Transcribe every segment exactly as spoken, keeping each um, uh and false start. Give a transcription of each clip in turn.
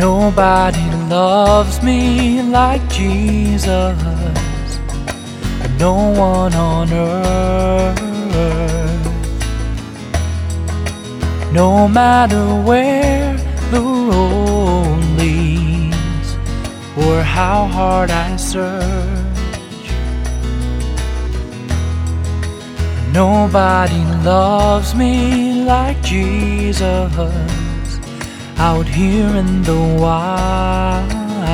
Nobody loves me like Jesus, and no one on earth. No matter where the road leads, or how hard I search, nobody loves me like Jesus out here in the wild.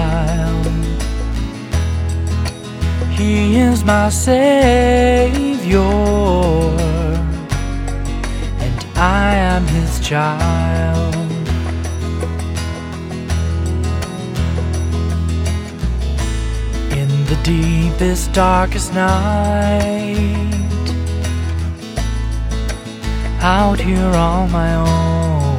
He is my Savior, and I am His child. In the deepest, darkest night, out here on my own,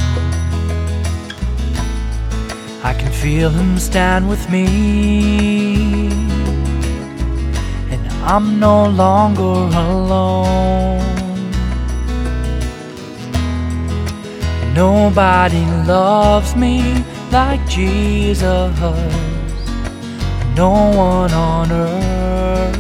I can feel Him stand with me, and I'm no longer alone. Nobody loves me like Jesus, no one on earth.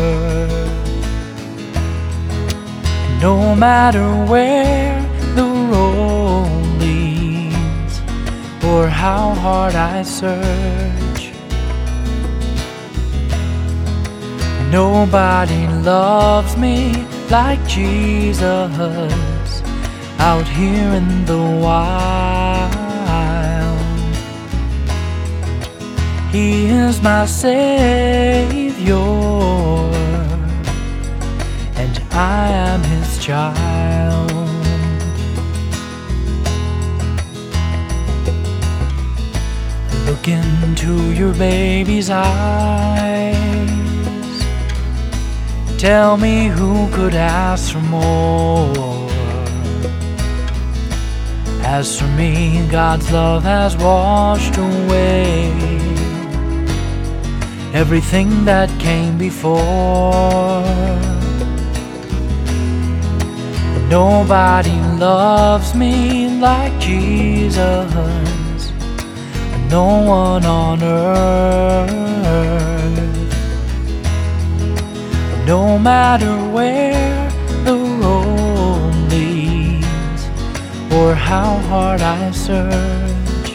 No matter where the road leads, or how hard I search, nobody loves me like Jesus out here in the wild. He is my Savior, and I am His child. Look into your baby's eyes. Tell me, who could ask for more? As for me, God's love has washed away everything that came before. Nobody loves me like Jesus, no one on earth. No matter where the road leads, or how hard I search,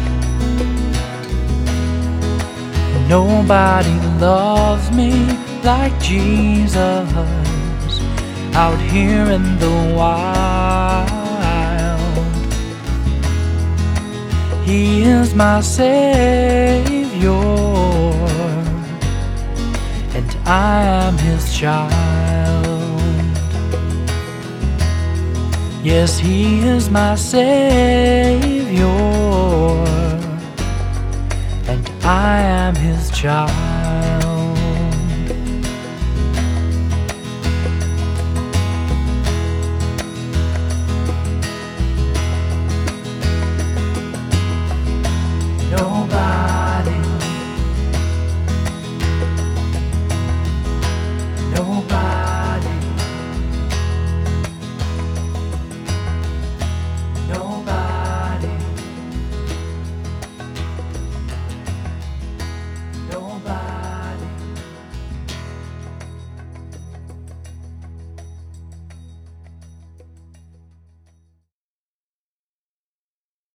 nobody loves me like Jesus out here in the wild. He is my Savior, and I am His child. Yes, He is my Savior, and I am His child.